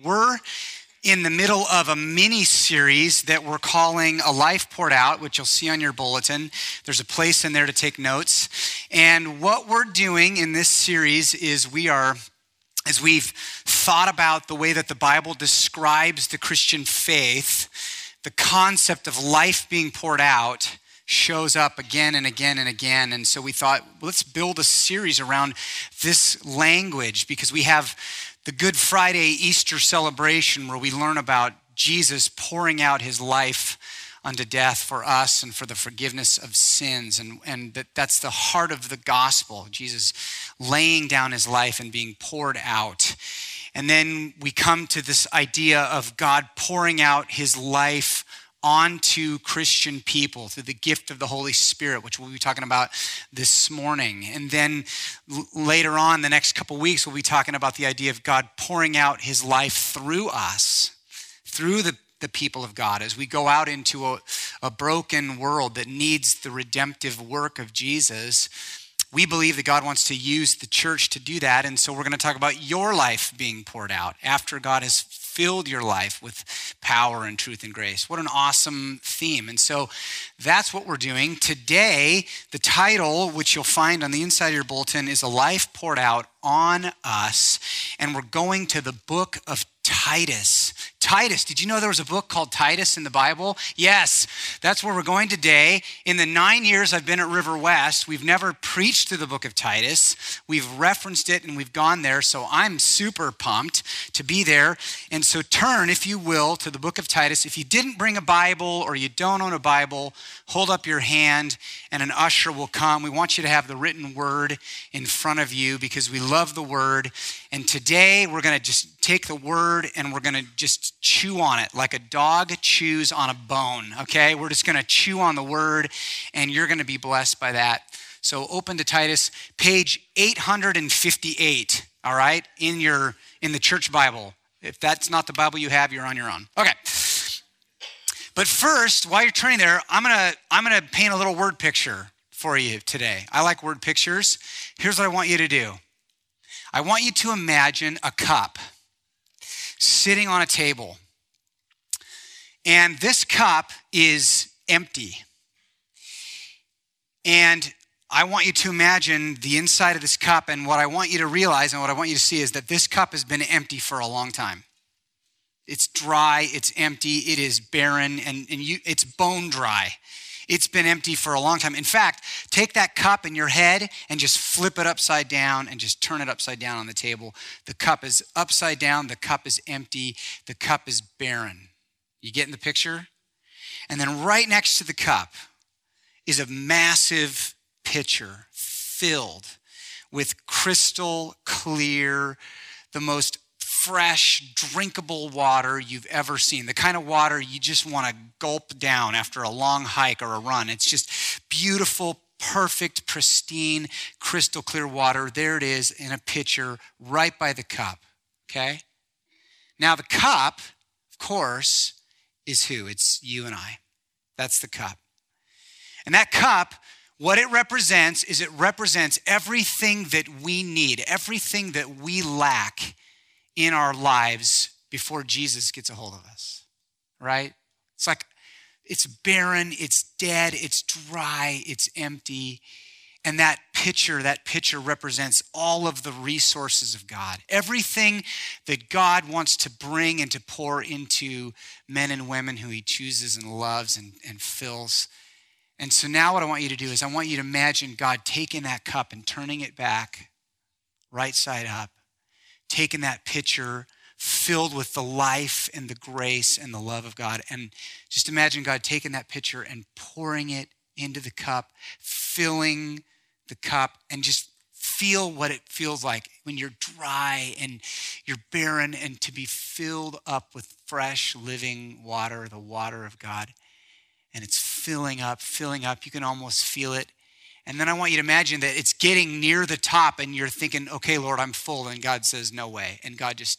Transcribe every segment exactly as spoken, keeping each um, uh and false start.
We're in the middle of a mini series that we're calling A Life Poured Out, which you'll see on your bulletin. There's a place in there to take notes. And what we're doing in this series is we are, as we've thought about the way that the Bible describes the Christian faith, the concept of life being poured out shows up again and again and again. And so we thought, well, let's build a series around this language because we have the Good Friday Easter celebration where we learn about Jesus pouring out his life unto death for us and for the forgiveness of sins. And, and that, that's the heart of the gospel, Jesus laying down his life and being poured out. And then we come to this idea of God pouring out his life onto Christian people through the gift of the Holy Spirit, which we'll be talking about this morning. And then l- later on, the next couple weeks, we'll be talking about the idea of God pouring out his life through us, through the, the people of God, as we go out into a, a broken world that needs the redemptive work of Jesus. We believe that God wants to use the church to do that. And so we're going to talk about your life being poured out after God has filled your life with power and truth and grace. What an awesome theme. And so that's what we're doing. Today, the title, which you'll find on the inside of your bulletin, is A Life Poured Out on Us. And we're going to the book of Titus. Titus, did you know there was a book called Titus in the Bible? Yes, that's where we're going today. In the nine years I've been at River West, we've never preached through the book of Titus. We've referenced it and we've gone there, so I'm super pumped to be there. And so turn, if you will, to the book of Titus. If you didn't bring a Bible or you don't own a Bible, hold up your hand and an usher will come. We want you to have the written word in front of you because we love the word. And today we're going to just take the word and we're going to just chew on it like a dog chews on a bone, okay? We're just going to chew on the word and you're going to be blessed by that. So open to Titus, page eight hundred fifty-eight, all right, in your in the church Bible. If that's not the Bible you have, you're on your own. Okay. But first, while you're turning there, I'm going to I'm going to paint a little word picture for you today. I like word pictures. Here's what I want you to do. I want you to imagine a cup sitting on a table. And this cup is empty. And I want you to imagine the inside of this cup, and what I want you to realize and what I want you to see is that this cup has been empty for a long time. It's dry, it's empty, it is barren, and, and you, it's bone dry. It's been empty for a long time. In fact, take that cup in your head and just flip it upside down and just turn it upside down on the table. The cup is upside down. The cup is empty. The cup is barren. You getting the picture? And then right next to the cup is a massive pitcher filled with crystal clear, the most fresh, drinkable water you've ever seen. The kind of water you just want to gulp down after a long hike or a run. It's just beautiful, perfect, pristine, crystal clear water. There it is in a pitcher right by the cup, okay? Now the cup, of course, is who? It's you and I. That's the cup. And that cup, what it represents is it represents everything that we need, everything that we lack in our lives before Jesus gets a hold of us, right? It's like, it's barren, it's dead, it's dry, it's empty. And that pitcher, that pitcher represents all of the resources of God. Everything that God wants to bring and to pour into men and women who he chooses and loves and, and fills. And so now what I want you to do is I want you to imagine God taking that cup and turning it back right side up, taking that pitcher filled with the life and the grace and the love of God. And just imagine God taking that pitcher and pouring it into the cup, filling the cup, and just feel what it feels like when you're dry and you're barren and to be filled up with fresh living water, the water of God. And it's filling up, filling up. You can almost feel it. And then I want you to imagine that it's getting near the top and you're thinking, okay, Lord, I'm full. And God says, no way. And God just,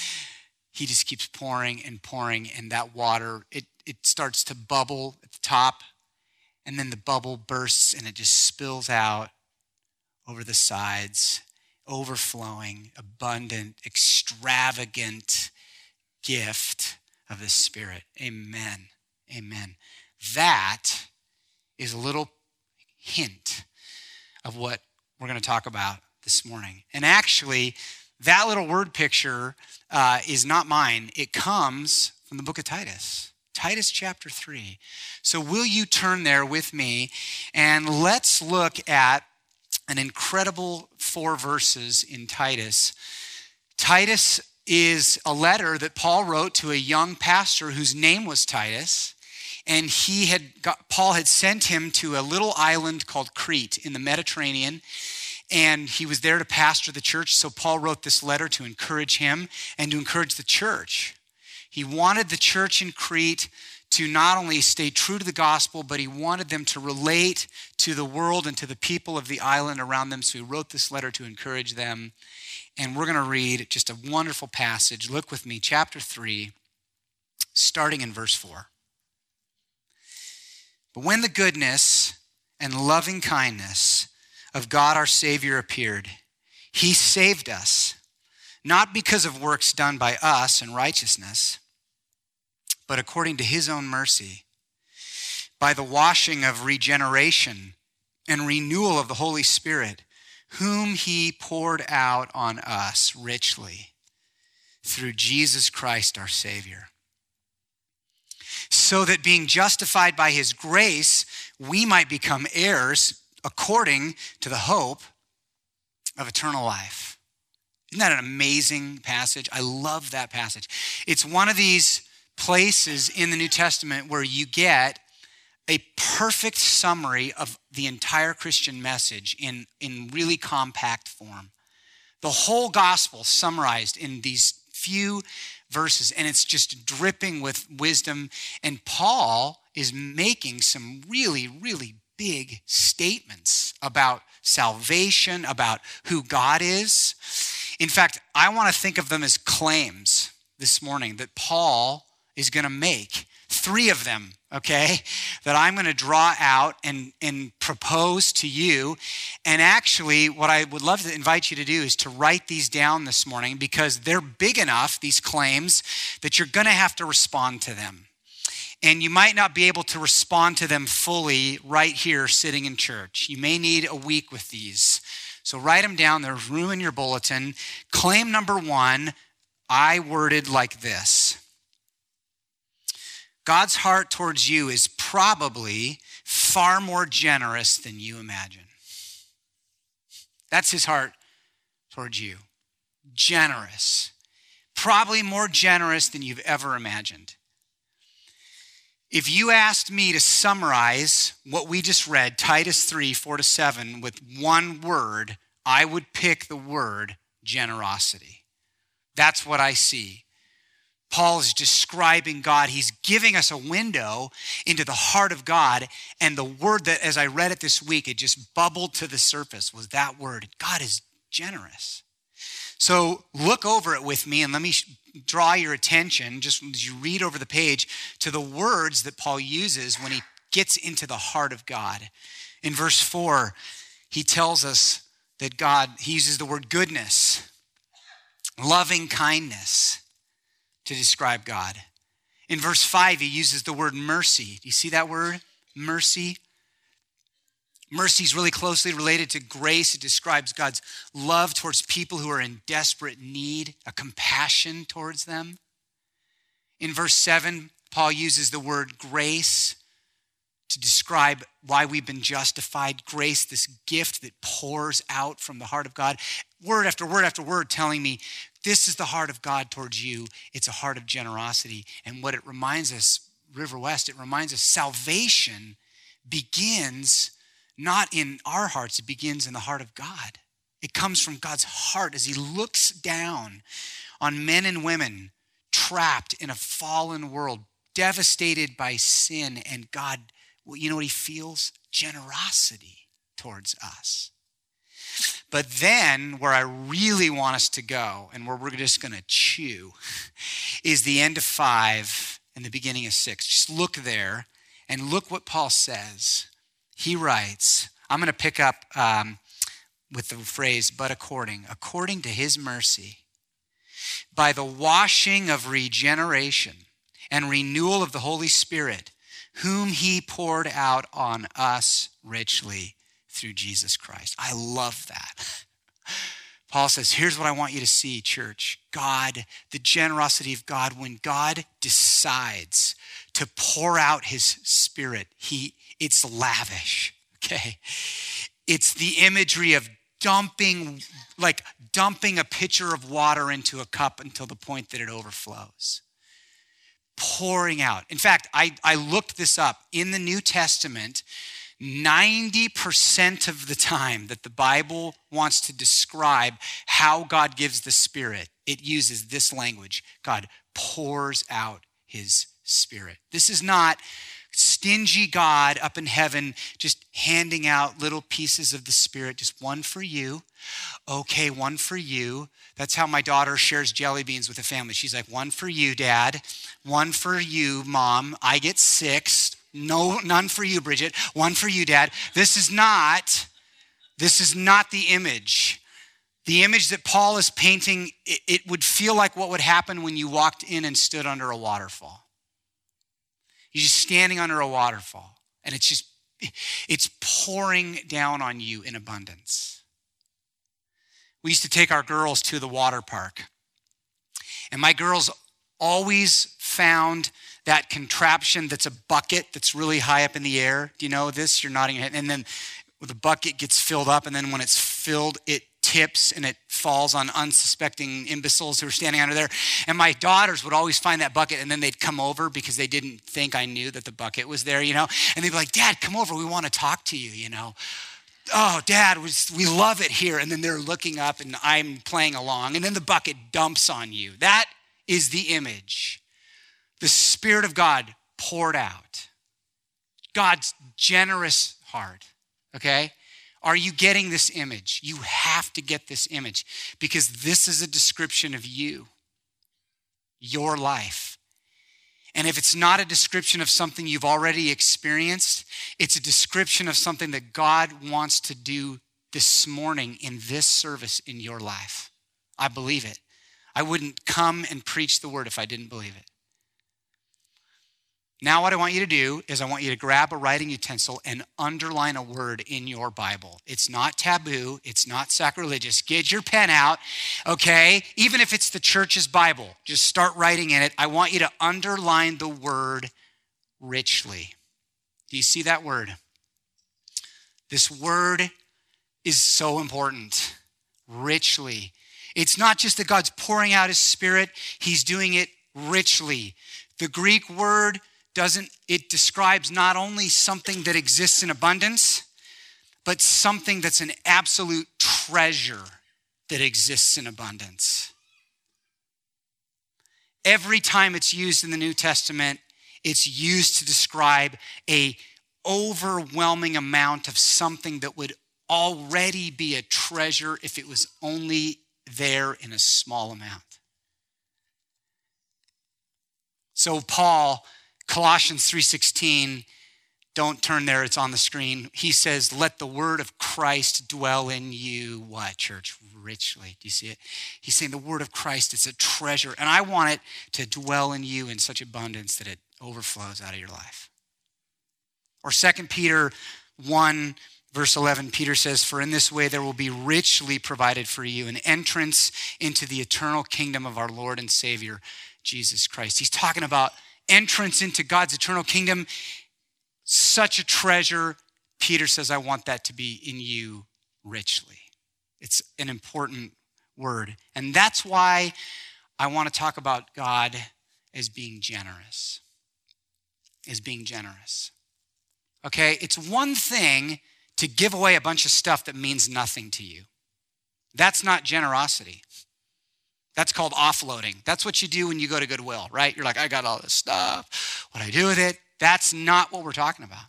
he just keeps pouring and pouring. And that water, it, it starts to bubble at the top. And then the bubble bursts and it just spills out over the sides, overflowing, abundant, extravagant, gift of the Spirit. Amen. Amen. That is a little hint of what we're going to talk about this morning. And actually, that little word picture uh, is not mine. It comes from the book of Titus. Titus chapter three. So will you turn there with me and let's look at an incredible four verses in Titus. Titus is a letter that Paul wrote to a young pastor whose name was Titus. And he had got, Paul had sent him to a little island called Crete in the Mediterranean. And he was there to pastor the church. So Paul wrote this letter to encourage him and to encourage the church. He wanted the church in Crete to not only stay true to the gospel, but he wanted them to relate to the world and to the people of the island around them. So he wrote this letter to encourage them. And we're going to read just a wonderful passage. Look with me, chapter three, starting in verse four. But when the goodness and loving kindness of God our Savior appeared, he saved us, not because of works done by us in righteousness, but according to his own mercy, by the washing of regeneration and renewal of the Holy Spirit, whom he poured out on us richly through Jesus Christ our Savior, so that being justified by his grace, we might become heirs according to the hope of eternal life. Isn't that an amazing passage? I love that passage. It's one of these places in the New Testament where you get a perfect summary of the entire Christian message in, in really compact form. The whole gospel summarized in these few verses, and it's just dripping with wisdom. And Paul is making some really, really big statements about salvation, about who God is. In fact, I want to think of them as claims this morning that Paul is going to make. Three of them, okay, that I'm going to draw out and, and propose to you. And actually, what I would love to invite you to do is to write these down this morning, because they're big enough, these claims, that you're going to have to respond to them. And you might not be able to respond to them fully right here sitting in church. You may need a week with these. So write them down. There's room in your bulletin. Claim number one, I worded like this. God's heart towards you is probably far more generous than you imagine. That's his heart towards you. Generous. Probably more generous than you've ever imagined. If you asked me to summarize what we just read, Titus three, four to seven, with one word, I would pick the word generosity. That's what I see. Paul is describing God. He's giving us a window into the heart of God. And the word that, as I read it this week, it just bubbled to the surface was that word. God is generous. So look over it with me and let me draw your attention, just as you read over the page, to the words that Paul uses when he gets into the heart of God. In verse four, he tells us that God, he uses the word goodness, loving kindness, to describe God. In verse five, he uses the word mercy. Do you see that word? Mercy. Mercy is really closely related to grace. It describes God's love towards people who are in desperate need, a compassion towards them. In verse seven, Paul uses the word grace to describe why we've been justified. Grace, this gift that pours out from the heart of God. Word after word after word telling me, this is the heart of God towards you. It's a heart of generosity. And what it reminds us, River West, it reminds us salvation begins not in our hearts, it begins in the heart of God. It comes from God's heart as he looks down on men and women trapped in a fallen world, devastated by sin. And God, well, you know what he feels? Generosity towards us. But then where I really want us to go and where we're just going to chew is the end of five and the beginning of six. Just look there and look what Paul says. He writes, I'm going to pick up um, with the phrase, but according, according to his mercy, by the washing of regeneration and renewal of the Holy Spirit, whom he poured out on us richly through Jesus Christ. I love that. Paul says, here's what I want you to see, church. God, the generosity of God, when God decides to pour out his Spirit, he it's lavish, okay? It's the imagery of dumping, like dumping a pitcher of water into a cup until the point that it overflows. Pouring out. In fact, I, I looked this up. In the New Testament, ninety percent of the time that the Bible wants to describe how God gives the Spirit, it uses this language. God pours out his Spirit. This is not stingy God up in heaven just handing out little pieces of the Spirit, just one for you. Okay, one for you. That's how my daughter shares jelly beans with the family. She's like, one for you, Dad. One for you, Mom. I get six. No, none for you, Bridget. One for you, Dad. This is not, this is not the image. The image that Paul is painting, it, it would feel like what would happen when you walked in and stood under a waterfall. You're just standing under a waterfall, and it's just, it's pouring down on you in abundance. We used to take our girls to the water park, and my girls always found that contraption that's a bucket that's really high up in the air. Do you know this? You're nodding your head. And then the bucket gets filled up, and then when it's filled, it tips and it falls on unsuspecting imbeciles who are standing under there. And my daughters would always find that bucket, and then they'd come over because they didn't think I knew that the bucket was there, you know? And they'd be like, Dad, come over. We want to talk to you, you know? Oh, Dad, we love it here. And then they're looking up, and I'm playing along, and then the bucket dumps on you. That is the image. The Spirit of God poured out. God's generous heart, okay? Are you getting this image? You have to get this image because this is a description of you, your life. And if it's not a description of something you've already experienced, it's a description of something that God wants to do this morning in this service in your life. I believe it. I wouldn't come and preach the word if I didn't believe it. Now what I want you to do is I want you to grab a writing utensil and underline a word in your Bible. It's not taboo. It's not sacrilegious. Get your pen out, okay? Even if it's the church's Bible, just start writing in it. I want you to underline the word richly. Do you see that word? This word is so important. Richly. It's not just that God's pouring out his Spirit. He's doing it richly. The Greek word doesn't, it describes not only something that exists in abundance, but something that's an absolute treasure that exists in abundance. Every time it's used in the New Testament, it's used to describe a overwhelming amount of something that would already be a treasure if it was only there in a small amount. So Paul, Colossians three sixteen, don't turn there, it's on the screen. He says, let the word of Christ dwell in you, what, church? Richly. Do you see it? He's saying the word of Christ is a treasure, and I want it to dwell in you in such abundance that it overflows out of your life. Or Second Peter one, verse eleven, Peter says, for in this way there will be richly provided for you an entrance into the eternal kingdom of our Lord and Savior, Jesus Christ. He's talking about entrance into God's eternal kingdom. Such a treasure. Peter says, I want that to be in you richly. It's an important word. And that's why I want to talk about God as being generous. As being generous. Okay, it's one thing to give away a bunch of stuff that means nothing to you. That's not generosity. That's called offloading. That's what you do when you go to Goodwill, right? You're like, I got all this stuff. What do I do with it? That's not what we're talking about.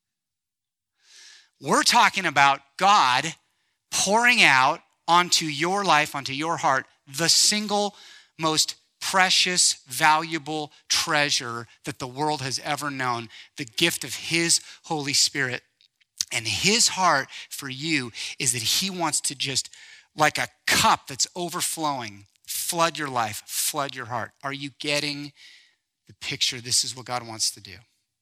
We're talking about God pouring out onto your life, onto your heart, the single most precious, valuable treasure that the world has ever known, the gift of his Holy Spirit. And his heart for you is that he wants to just, like a cup that's overflowing, flood your life, flood your heart. Are you getting the picture? This is what God wants to do.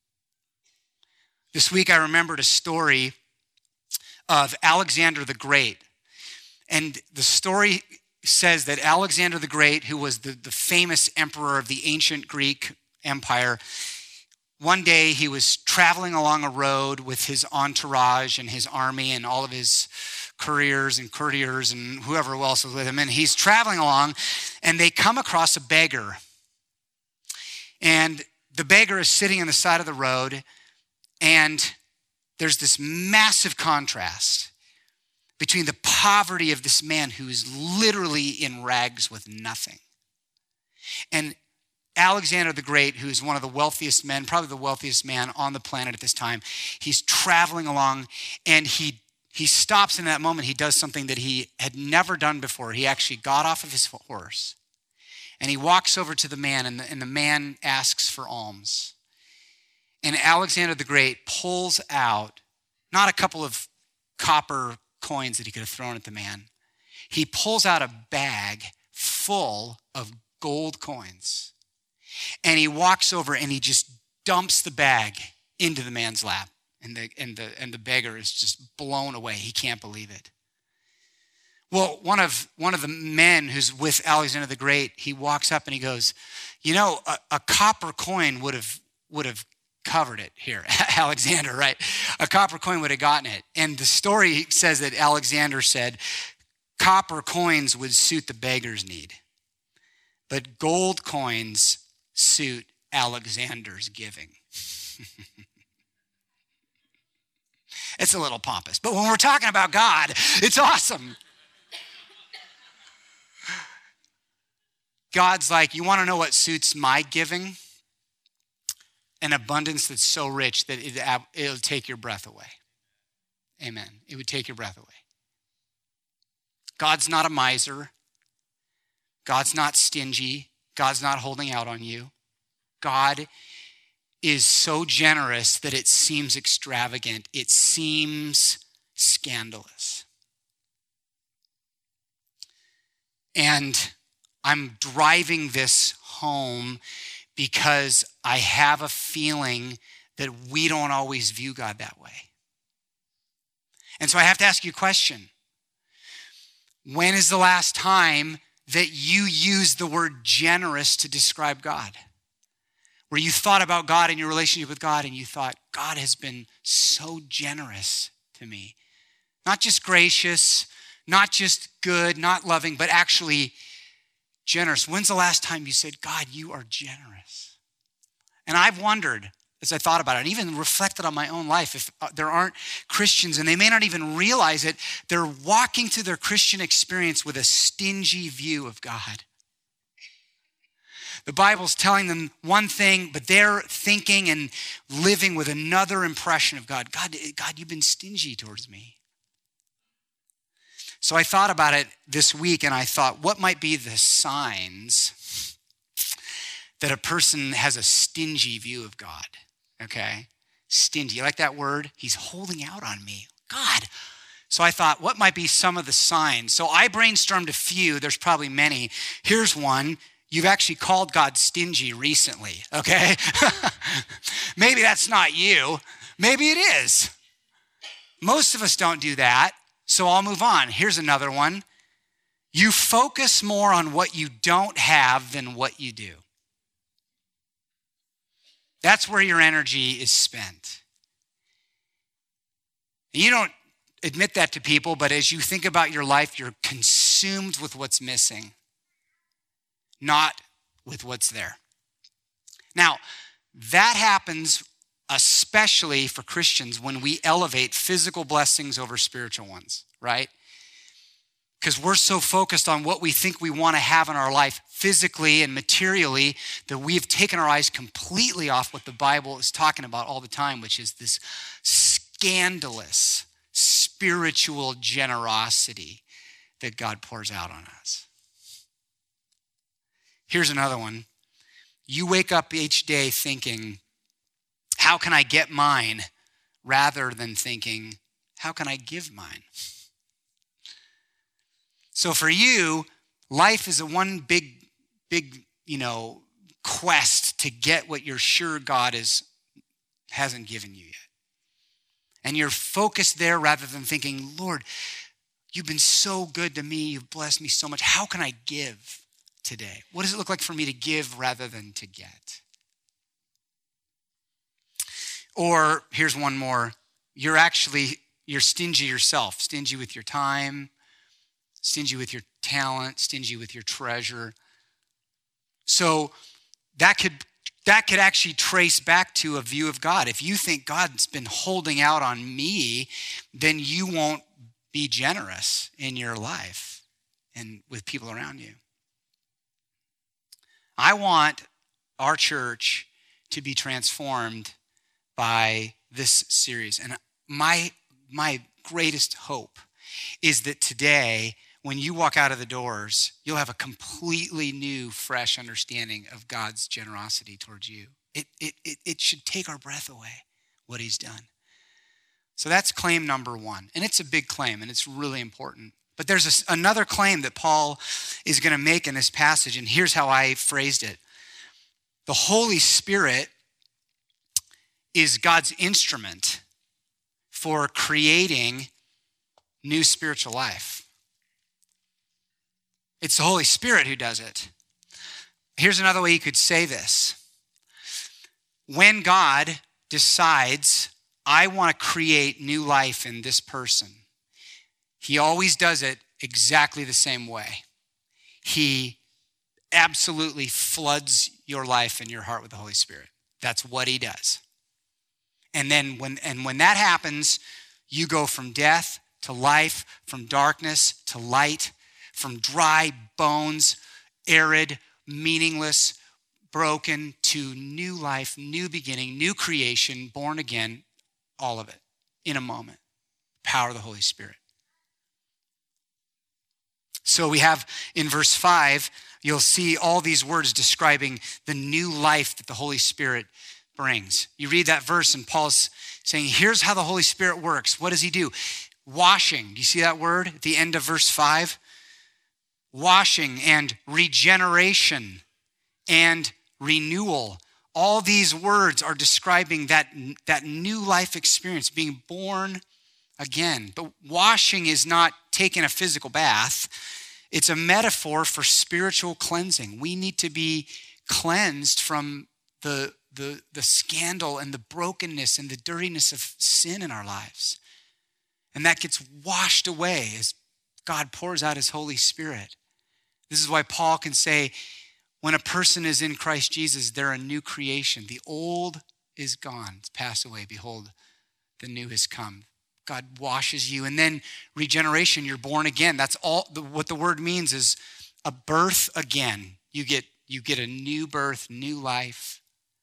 This week I remembered a story of Alexander the Great. And the story says that Alexander the Great, who was the, the famous emperor of the ancient Greek Empire, one day he was traveling along a road with his entourage and his army and all of his couriers and courtiers and whoever else was with him. And he's traveling along and they come across a beggar. And the beggar is sitting on the side of the road, and there's this massive contrast between the poverty of this man who is literally in rags with nothing, and Alexander the Great, who is one of the wealthiest men, probably the wealthiest man on the planet at this time. He's traveling along, and he he stops in that moment. He does something that he had never done before. He actually got off of his horse, and he walks over to the man, and the, and the man asks for alms. And Alexander the Great pulls out not a couple of copper coins that he could have thrown at the man. He pulls out a bag full of gold coins. And he walks over and he just dumps the bag into the man's lap. And the, and the, and the beggar is just blown away. He can't believe it. Well, one of, one of the men who's with Alexander the Great, he walks up and he goes, you know, a, a copper coin would have, would have covered it here. Alexander, right? A copper coin would have gotten it. And the story says that Alexander said, copper coins would suit the beggar's need, but gold coins suit Alexander's giving. It's a little pompous, but when we're talking about God, it's awesome. God's like, you want to know what suits my giving? An abundance that's so rich that it, it'll take your breath away. Amen. It would take your breath away. God's not a miser. God's not stingy. God's not holding out on you. God is so generous that it seems extravagant. It seems scandalous. And I'm driving this home because I have a feeling that we don't always view God that way. And so I have to ask you a question. When is the last time that you used the word generous to describe God? Where you thought about God and your relationship with God and you thought, God has been so generous to me. Not just gracious, not just good, not loving, but actually generous. When's the last time you said, God, you are generous? And I've wondered as I thought about it, and even reflected on my own life, if there aren't Christians, and they may not even realize it, they're walking through their Christian experience with a stingy view of God. The Bible's telling them one thing, but they're thinking and living with another impression of God. God, God, you've been stingy towards me. So I thought about it this week, and I thought, what might be the signs that a person has a stingy view of God? Okay? Stingy. You like that word? He's holding out on me. God. So I thought, what might be some of the signs? So I brainstormed a few. There's probably many. Here's one. You've actually called God stingy recently, okay? Maybe that's not you. Maybe it is. Most of us don't do that, so I'll move on. Here's another one. You focus more on what you don't have than what you do. That's where your energy is spent. You don't admit that to people, but as you think about your life, you're consumed with what's missing, not with what's there. Now, that happens especially for Christians when we elevate physical blessings over spiritual ones, right? Because we're so focused on what we think we want to have in our life physically and materially that we've taken our eyes completely off what the Bible is talking about all the time, which is this scandalous spiritual generosity that God pours out on us. Here's another one. You wake up each day thinking, how can I get mine? Rather than thinking, how can I give mine? So for you, Life is a one big, big, you know, quest to get what you're sure God is, hasn't given you yet. And you're focused there rather than thinking, Lord, you've been so good to me. You've blessed me so much. How can I give today? What does it look like for me to give rather than to get? Or here's one more. You're actually, you're stingy yourself. Stingy with your time, stingy with your talent, stingy with your treasure. So that could that could actually trace back to a view of God. If you think God's been holding out on me, then you won't be generous in your life and with people around you. I want our church to be transformed by this series. And my my greatest hope is that today, when you walk out of the doors, you'll have a completely new, fresh understanding of God's generosity towards you. It, it, it, it should take our breath away, what he's done. So that's claim number one. And it's a big claim, and it's really important. But there's a, another claim that Paul is going to make in this passage, and here's how I phrased it. The Holy Spirit is God's instrument for creating new spiritual life. It's the Holy Spirit who does it. Here's another way you could say this. When God decides, I want to create new life in this person, he always does it exactly the same way. He absolutely floods your life and your heart with the Holy Spirit. That's what he does. And then when and when that happens, you go from death to life, from darkness to light, from dry bones, arid, meaningless, broken, to new life, new beginning, new creation, born again, all of it in a moment. Power of the Holy Spirit. So we have in verse five, you'll see all these words describing the new life that the Holy Spirit brings. You read that verse and Paul's saying, here's how the Holy Spirit works. What does he do? Washing. Do you see that word at the end of verse five? Washing and regeneration and renewal. All these words are describing that, that new life experience, being born again. But washing is not taking a physical bath. It's a metaphor for spiritual cleansing. We need to be cleansed from the, the, the scandal and the brokenness and the dirtiness of sin in our lives. And that gets washed away as God pours out his Holy Spirit. This is why Paul can say, when a person is in Christ Jesus, they're a new creation. The old is gone, it's passed away. Behold, the new has come. God washes you. And then regeneration, you're born again. That's all. The, what the word means is a birth again. You get, you get a new birth, new life.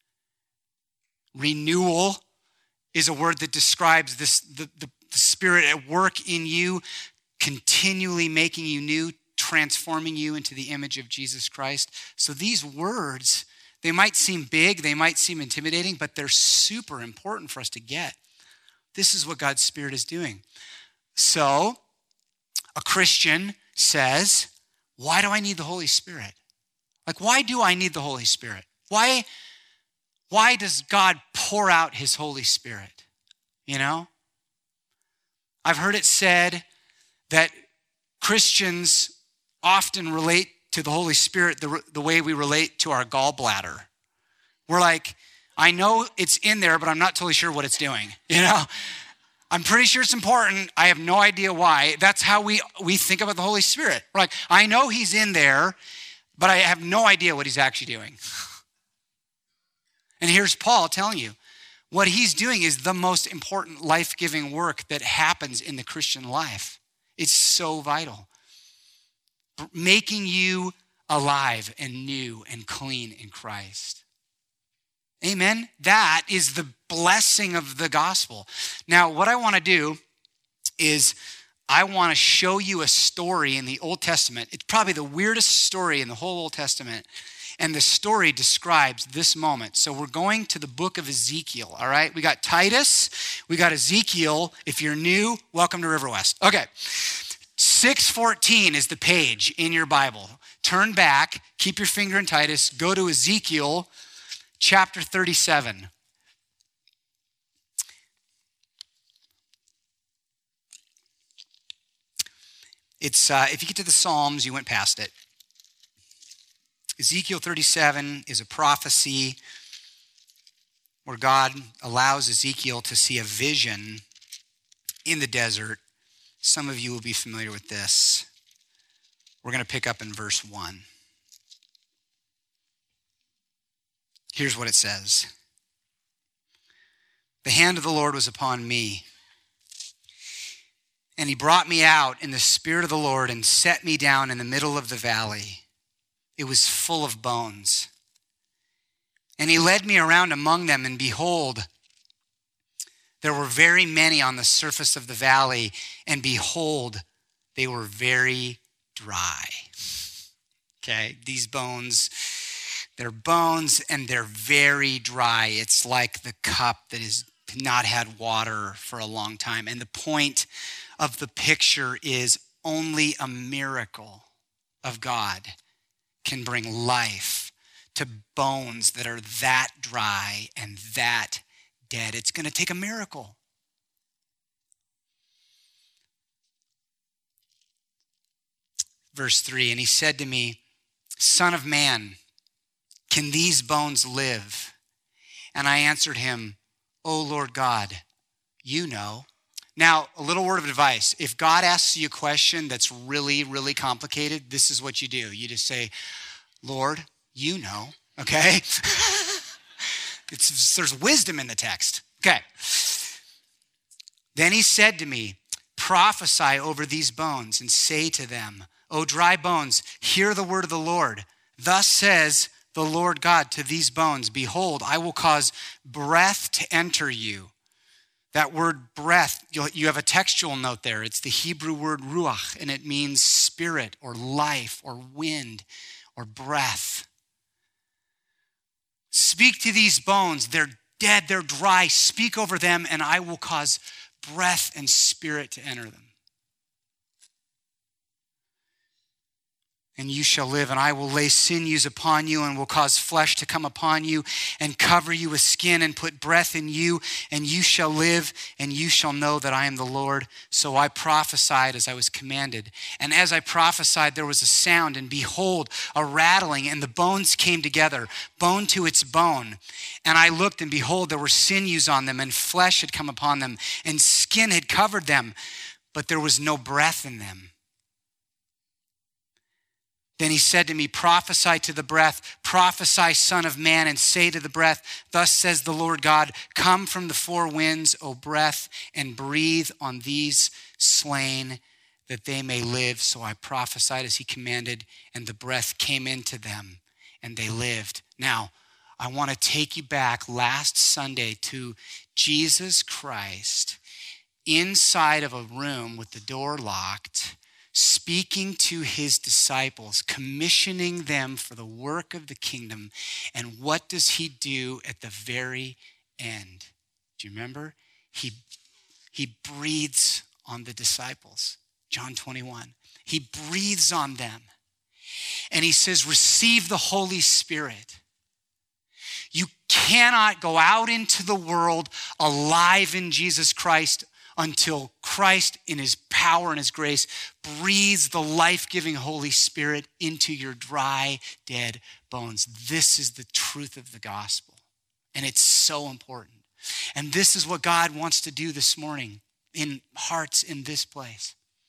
Renewal is a word that describes this, the, the, the Spirit at work in you, continually making you new, transforming you into the image of Jesus Christ. So these words, they might seem big, they might seem intimidating, but they're super important for us to get. This is what God's Spirit is doing. So a Christian says, why do I need the Holy Spirit? Like, why do I need the Holy Spirit? Why, why does God pour out his Holy Spirit? You know? I've heard it said that Christians often relate to the Holy Spirit the, the way we relate to our gallbladder. We're like, I know it's in there, but I'm not totally sure what it's doing. You know, I'm pretty sure it's important. I have no idea why. That's how we, we think about the Holy Spirit. We're like, I know he's in there, but I have no idea what he's actually doing. And here's Paul telling you, what he's doing is the most important life-giving work that happens in the Christian life. It's so vital. Making you alive and new and clean in Christ. Amen. That is the blessing of the gospel. Now, what I want to do is I want to show you a story in the Old Testament. It's probably the weirdest story in the whole Old Testament. And the story describes this moment. So we're going to the book of Ezekiel, all right? We got Titus, we got Ezekiel. If you're new, welcome to River West. Okay. six fourteen is the page in your Bible. Turn back, keep your finger in Titus, go to Ezekiel chapter thirty-seven. It's, uh, if you get to the Psalms, you went past it. Ezekiel thirty-seven is a prophecy where God allows Ezekiel to see a vision in the desert. Some of you will be familiar with this. We're going to pick up in verse one. Here's what it says. The hand of the Lord was upon me, and he brought me out in the spirit of the Lord and set me down in the middle of the valley. It was full of bones. And he led me around among them, and behold, there were very many on the surface of the valley, and behold, they were very dry. Okay, these bones, they're bones and they're very dry. It's like the cup that has not had water for a long time. And the point of the picture is only a miracle of God can bring life to bones that are that dry and that dead. It's going to take a miracle. Verse three, and he said to me, Son of man, can these bones live? And I answered him, O Lord God, you know. Now, a little word of advice. If God asks you a question that's really, really complicated, this is what you do. You just say, Lord, you know, okay? It's, there's wisdom in the text. Okay. Then he said to me, prophesy over these bones and say to them, O dry bones, hear the word of the Lord. Thus says the Lord God to these bones, behold, I will cause breath to enter you. That word breath, you have a textual note there. It's the Hebrew word ruach, and it means spirit or life or wind or breath. Speak to these bones. They're dead, they're dry. Speak over them, and I will cause breath and spirit to enter them. And you shall live, and I will lay sinews upon you, and will cause flesh to come upon you, and cover you with skin, and put breath in you, and you shall live, and you shall know that I am the Lord. So I prophesied as I was commanded. And as I prophesied, there was a sound, and behold, a rattling, and the bones came together, bone to its bone. And I looked, and behold, there were sinews on them, and flesh had come upon them, and skin had covered them, but there was no breath in them. Then he said to me, prophesy to the breath, prophesy, son of man, and say to the breath, thus says the Lord God, come from the four winds, O breath, and breathe on these slain, that they may live. So I prophesied as he commanded, and the breath came into them, and they lived. Now, I want to take you back last Sunday to Jesus Christ inside of a room with the door locked, speaking to his disciples, commissioning them for the work of the kingdom. And what does he do at the very end? Do you remember? He, he breathes on the disciples. John twenty-one. He breathes on them. And he says, receive the Holy Spirit. You cannot go out into the world alive in Jesus Christ until Christ, in his power and his grace, breathes the life-giving Holy Spirit into your dry, dead bones. This is the truth of the gospel, and it's so important. And this is what God wants to do this morning in hearts in this place.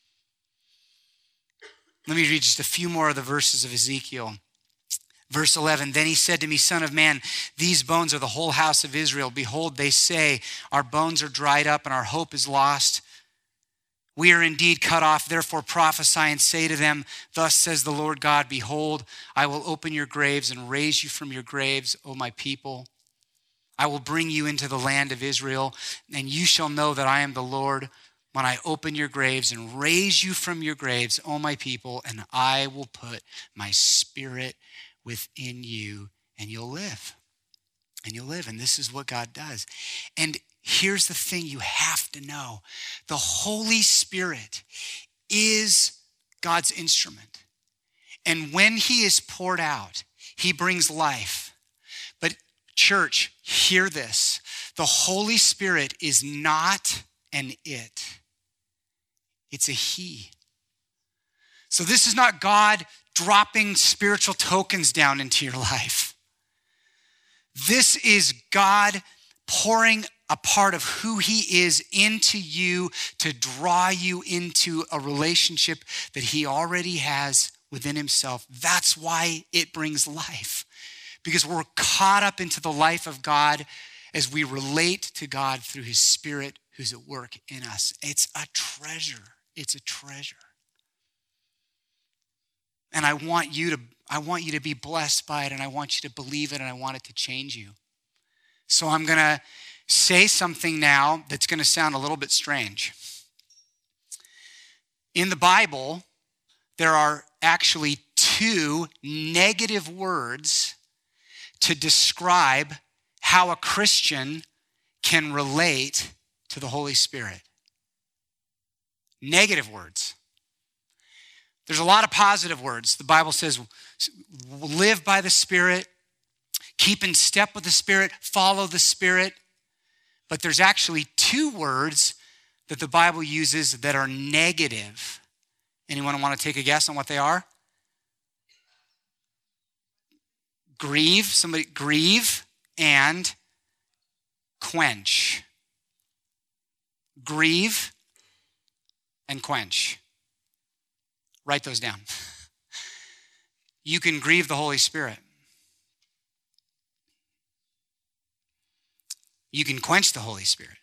Let me read just a few more of the verses of Ezekiel. Verse eleven, then he said to me, son of man, these bones are the whole house of Israel. Behold, they say, our bones are dried up and our hope is lost. We are indeed cut off. Therefore prophesy and say to them, thus says the Lord God, behold, I will open your graves and raise you from your graves, O my people. I will bring you into the land of Israel, and you shall know that I am the Lord when I open your graves and raise you from your graves, O my people, and I will put my spirit within you, and you'll live. And you'll live. And this is what God does. And here's the thing you have to know. The Holy Spirit is God's instrument. And when he is poured out, he brings life. But church, hear this. The Holy Spirit is not an it. It's a he. So this is not God dropping spiritual tokens down into your life. This is God pouring a part of who he is into you to draw you into a relationship that he already has within himself. That's why it brings life. Because we're caught up into the life of God as we relate to God through his Spirit who's at work in us. It's a treasure. It's a treasure. And I want you to, I want you to be blessed by it, and I want you to believe it, and I want it to change you. So I'm going to say something now that's going to sound a little bit strange. In the Bible, there are actually two negative words to describe how a Christian can relate to the Holy Spirit. Negative words. There's a lot of positive words. The Bible says, live by the Spirit, keep in step with the Spirit, follow the Spirit. But there's actually two words that the Bible uses that are negative. Anyone want to take a guess on what they are? Grieve, somebody, grieve and quench. Grieve and quench. Write those down. You can grieve the Holy Spirit. You can quench the Holy Spirit.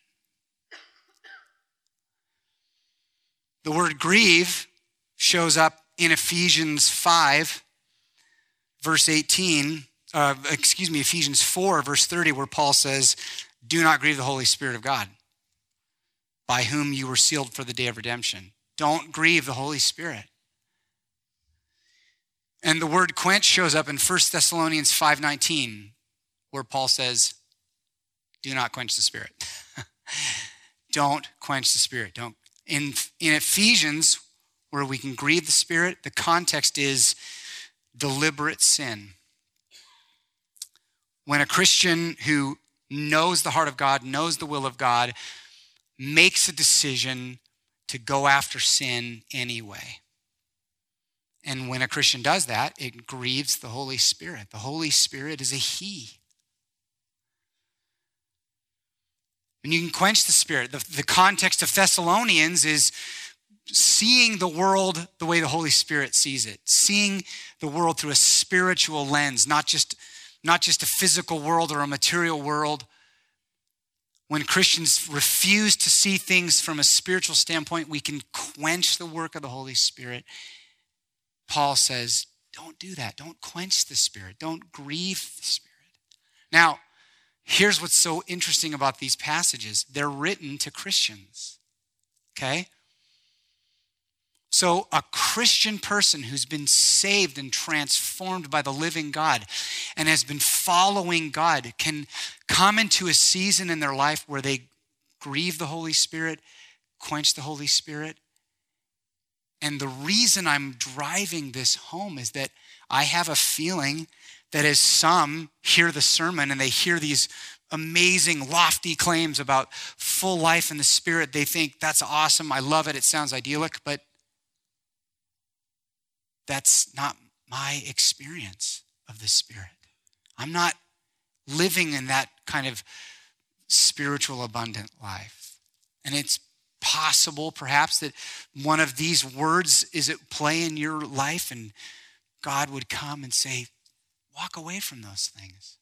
The word grieve shows up in Ephesians five, verse eighteen, uh, excuse me, Ephesians four, verse thirty, where Paul says, do not grieve the Holy Spirit of God, by whom you were sealed for the day of redemption. Don't grieve the Holy Spirit. And the word quench shows up in First Thessalonians five nineteen, where Paul says, do not quench the Spirit. Don't quench the Spirit. Don't. In, in Ephesians, where we can grieve the Spirit, the context is deliberate sin. When a Christian who knows the heart of God, knows the will of God, makes a decision to go after sin anyway. And when a Christian does that, it grieves the Holy Spirit. The Holy Spirit is a he. And you can quench the Spirit. The, the context of Thessalonians is seeing the world the way the Holy Spirit sees it. Seeing the world through a spiritual lens, not just, not just a physical world or a material world. When Christians refuse to see things from a spiritual standpoint, we can quench the work of the Holy Spirit. Paul says, don't do that. Don't quench the Spirit. Don't grieve the Spirit. Now, here's what's so interesting about these passages. They're written to Christians, okay? So a Christian person who's been saved and transformed by the living God and has been following God can come into a season in their life where they grieve the Holy Spirit, quench the Holy Spirit. And the reason I'm driving this home is that I have a feeling that as some hear the sermon and they hear these amazing, lofty claims about full life in the Spirit, they think, that's awesome, I love it, it sounds idyllic, but that's not my experience of the Spirit. I'm not living in that kind of spiritual, abundant life. And it's possible, perhaps, that one of these words is at play in your life and God would come and say, walk away from those things.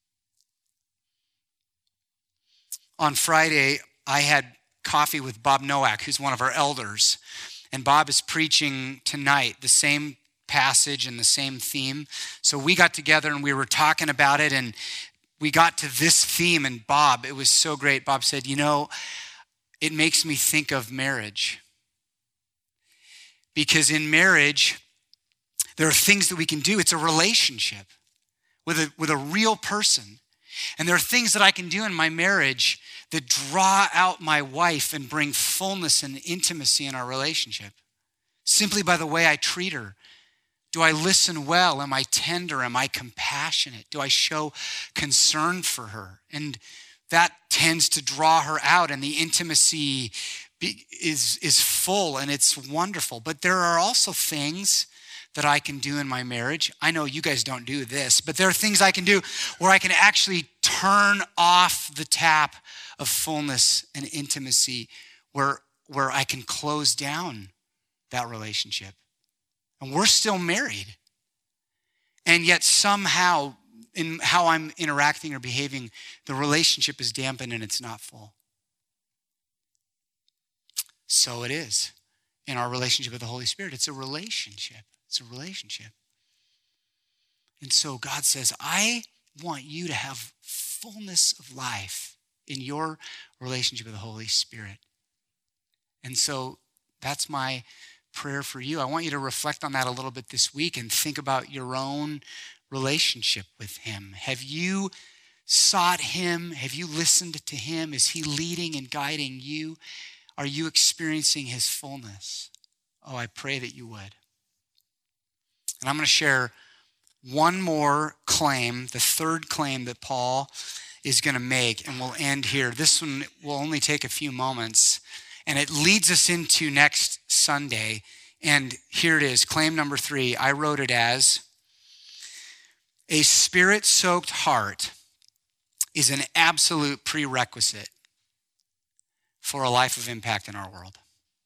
On Friday, I had coffee with Bob Nowak, who's one of our elders. And Bob is preaching tonight the same passage and the same theme. So we got together and we were talking about it, and we got to this theme, and Bob, it was so great. Bob said, you know, it makes me think of marriage. Because in marriage, there are things that we can do. It's a relationship with a, with a real person. And there are things that I can do in my marriage that draw out my wife and bring fullness and intimacy in our relationship. simply by the way I treat her. Do I listen well? Am I tender? Am I compassionate? Do I show concern for her? And that tends to draw her out, and the intimacy be, is, is full, and it's wonderful. But there are also things that I can do in my marriage. I know you guys don't do this, but there are things I can do where I can actually turn off the tap of fullness and intimacy, where, where I can close down that relationship. And we're still married. And yet somehow, in how I'm interacting or behaving, the relationship is dampened and it's not full. So it is in our relationship with the Holy Spirit. It's a relationship. It's a relationship. And so God says, I want you to have fullness of life in your relationship with the Holy Spirit. And so that's my prayer for you. I want you to reflect on that a little bit this week and think about your own relationship with him. Have you sought him? Have you listened to him? Is he leading and guiding you? Are you experiencing his fullness? Oh, I pray that you would. And I'm going to share one more claim, the third claim that Paul is going to make, and we'll end here. This one will only take a few moments, and it leads us into next Sunday. And here it is, claim number three. I wrote it as, a spirit-soaked heart is an absolute prerequisite for a life of impact in our world.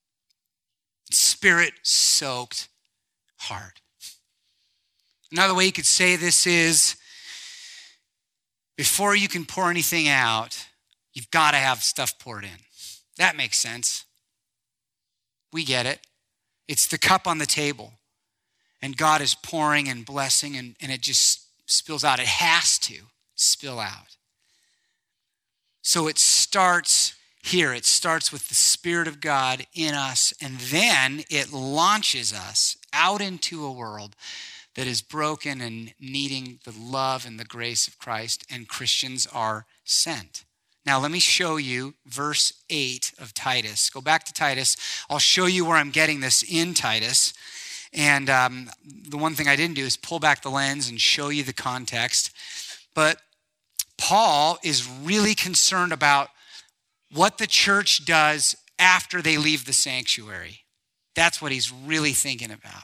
Spirit-soaked heart. Another way you could say this is, before you can pour anything out, you've got to have stuff poured in. That makes sense. We get it. It's the cup on the table. And God is pouring and blessing, and, and it just spills out. It has to spill out. So it starts here. It starts with the Spirit of God in us, and then it launches us out into a world that is broken and needing the love and the grace of Christ, and Christians are sent. Now, let me show you verse eight of Titus. Go back to Titus. I'll show you where I'm getting this in Titus. And um, the one thing I didn't do is pull back the lens and show you the context. But Paul is really concerned about what the church does after they leave the sanctuary. That's what he's really thinking about.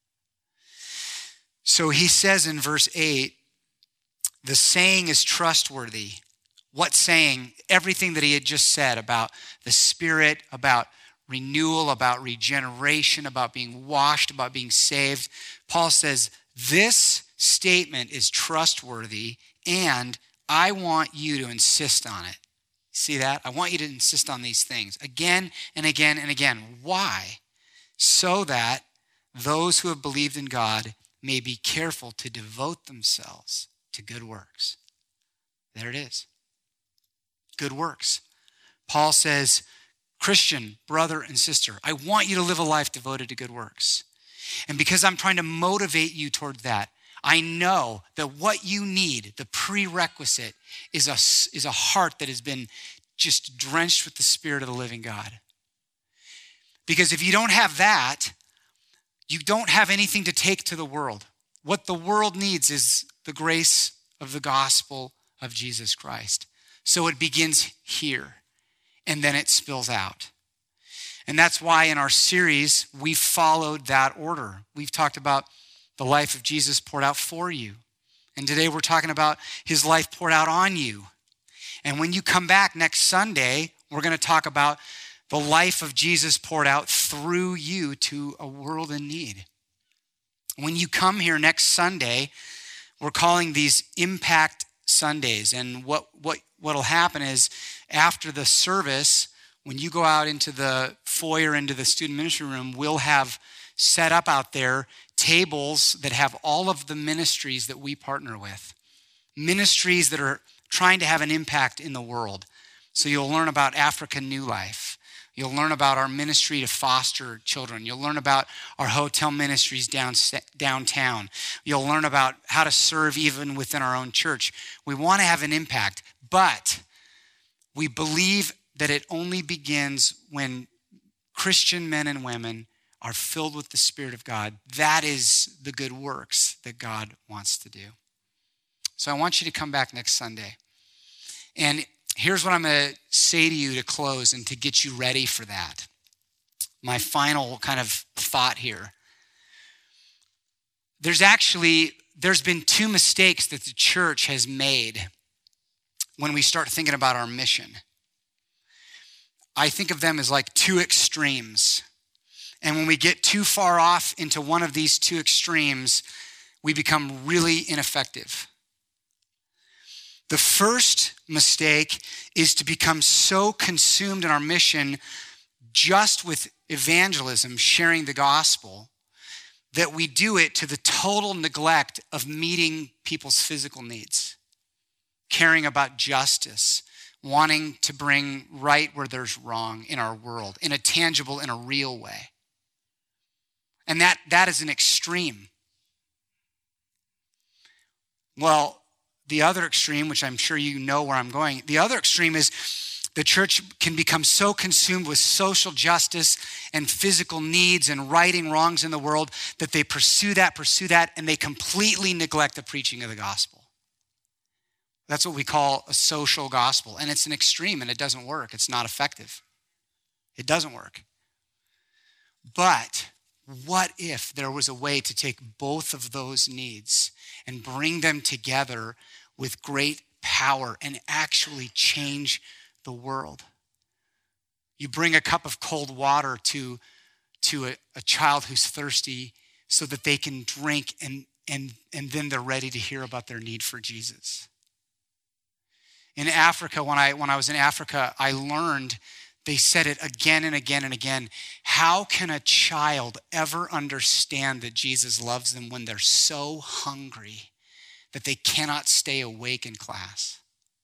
So he says in verse eight, the saying is trustworthy. What saying? Everything that he had just said about the Spirit, about renewal, about regeneration, about being washed, about being saved. Paul says, this statement is trustworthy, and I want you to insist on it. See that? I want you to insist on these things again and again and again. Why? So that those who have believed in God may be careful to devote themselves to good works. There it is. Good works. Paul says, Christian, brother and sister, I want you to live a life devoted to good works. And because I'm trying to motivate you toward that, I know that what you need, the prerequisite, is a, is a heart that has been just drenched with the Spirit of the living God. Because if you don't have that, you don't have anything to take to the world. What the world needs is the grace of the gospel of Jesus Christ. So it begins here, and then it spills out. And that's why in our series, we followed that order. We've talked about the life of Jesus poured out for you. And today we're talking about his life poured out on you. And when you come back next Sunday, we're going to talk about the life of Jesus poured out through you to a world in need. When you come here next Sunday, we're calling these Impact Sundays. And what what what'll happen is after the service, when you go out into the foyer, into the student ministry room, we'll have set up out there tables that have all of the ministries that we partner with. Ministries that are trying to have an impact in the world. So you'll learn about African New Life. You'll learn about our ministry to foster children. You'll learn about our hotel ministries down, downtown. You'll learn about how to serve even within our own church. We want to have an impact, but we believe that it only begins when Christian men and women are filled with the Spirit of God, that is the good works that God wants to do. So I want you to come back next Sunday. And here's what I'm going to say to you to close and to get you ready for that. My final kind of thought here. There's actually, there's been two mistakes that the church has made when we start thinking about our mission. I think of them as like two extremes. And when we get too far off into one of these two extremes, we become really ineffective. The first mistake is to become so consumed in our mission just with evangelism, sharing the gospel, that we do it to the total neglect of meeting people's physical needs, caring about justice, wanting to bring right where there's wrong in our world, in a tangible, in a real way. And that, that is an extreme. Well, the other extreme, which I'm sure you know where I'm going, the other extreme is the church can become so consumed with social justice and physical needs and righting wrongs in the world that they pursue that, pursue that, and they completely neglect the preaching of the gospel. That's what we call a social gospel. And it's an extreme and it doesn't work. It's not effective. It doesn't work. But what if there was a way to take both of those needs and bring them together with great power and actually change the world? You bring a cup of cold water to, to a, a child who's thirsty so that they can drink and, and, and then they're ready to hear about their need for Jesus. In Africa, when I, when I was in Africa, I learned, they said it again and again and again, how can a child ever understand that Jesus loves them when they're so hungry that they cannot stay awake in class?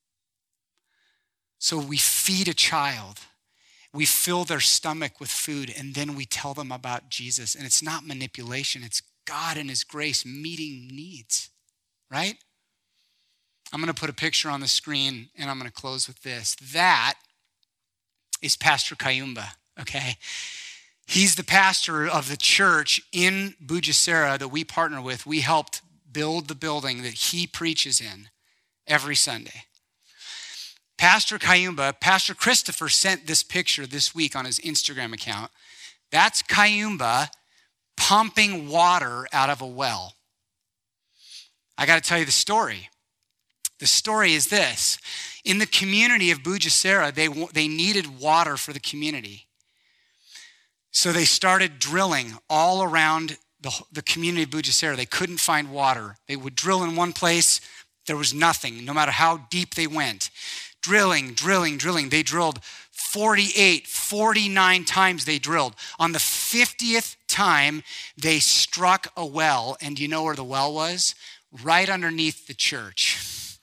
So we feed a child, we fill their stomach with food, and then we tell them about Jesus. And it's not manipulation, it's God and his grace meeting needs, right? I'm going to put a picture on the screen, and I'm going to close with this. That is Pastor Kayumba, okay? He's the pastor of the church in Bugesera that we partner with. We helped build the building that he preaches in every Sunday. Pastor Kayumba, Pastor Christopher sent this picture this week on his Instagram account. That's Kayumba pumping water out of a well. I got to tell you the story. The story is this. In the community of Bugesera, they, they needed water for the community. So they started drilling all around the, the community of Bugesera. They couldn't find water. They would drill in one place. There was nothing, no matter how deep they went. Drilling, drilling, drilling. They drilled forty-eight, forty-nine times they drilled. On the fiftieth time, they struck a well. And do you know where the well was? Right underneath the church.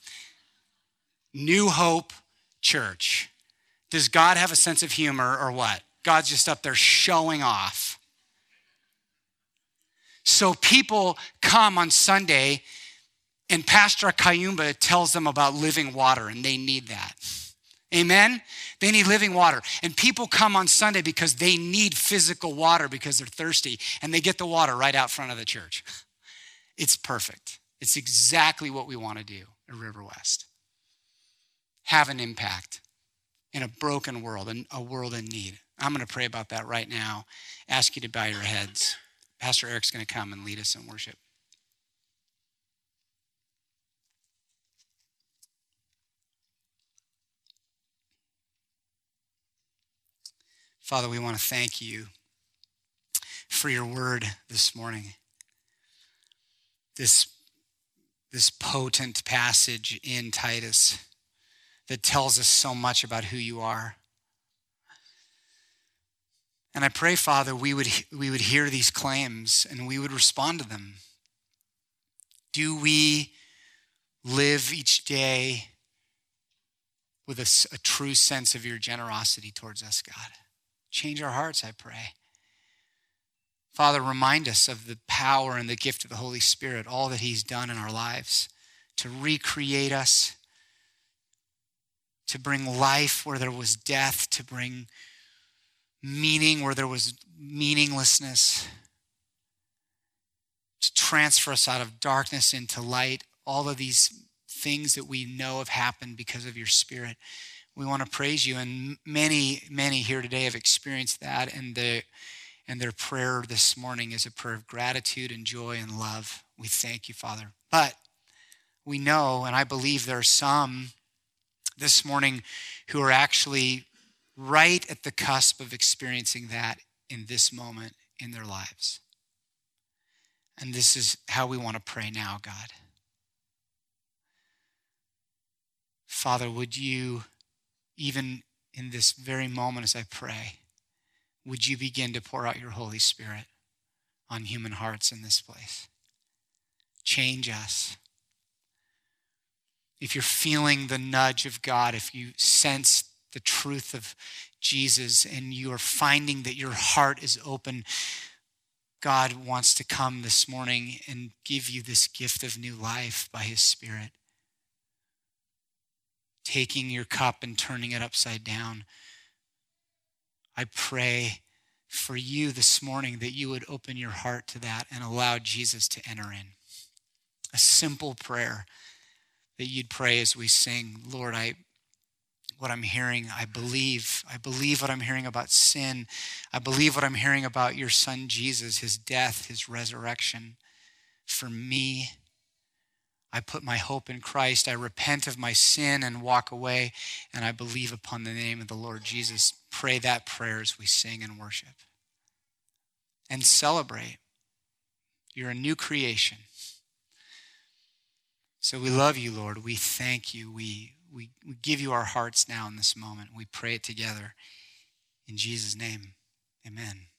New Hope Church. Does God have a sense of humor or what? God's just up there showing off. So people come on Sunday and Pastor Kayumba tells them about living water and they need that. Amen? They need living water. And people come on Sunday because they need physical water because they're thirsty and they get the water right out front of the church. It's perfect. It's exactly what we want to do at River West. Have an impact in a broken world, in a world in need. I'm going to pray about that right now. Ask you to bow your heads. Pastor Eric's going to come and lead us in worship. Father, we want to thank you for your word this morning. This, this potent passage in Titus that tells us so much about who you are. And I pray, Father, we would, we would hear these claims and we would respond to them. Do we live each day with a, a true sense of your generosity towards us, God? Change our hearts, I pray. Father, remind us of the power and the gift of the Holy Spirit, all that he's done in our lives to recreate us, to bring life where there was death, to bring meaning where there was meaninglessness, to transfer us out of darkness into light, all of these things that we know have happened because of your Spirit. We want to praise you, and many, many here today have experienced that, and the and their prayer this morning is a prayer of gratitude and joy and love. We thank you, Father. But we know, and I believe there are some this morning who are actually right at the cusp of experiencing that in this moment in their lives. And this is how we want to pray now, God. Father, would you, even in this very moment as I pray, would you begin to pour out your Holy Spirit on human hearts in this place? Change us. If you're feeling the nudge of God, if you sense the truth of Jesus and you are finding that your heart is open, God wants to come this morning and give you this gift of new life by his Spirit. Taking your cup and turning it upside down. I pray for you this morning that you would open your heart to that and allow Jesus to enter in. A simple prayer that you'd pray as we sing, Lord, I, what I'm hearing, I believe. I believe what I'm hearing about sin. I believe what I'm hearing about your son Jesus, his death, his resurrection for me. I put my hope in Christ. I repent of my sin and walk away, and I believe upon the name of the Lord Jesus. Pray that prayer as we sing and worship. And celebrate. You're a new creation. So we love you, Lord. We thank you. We, we, we give you our hearts now in this moment. We pray it together. In Jesus' name, amen.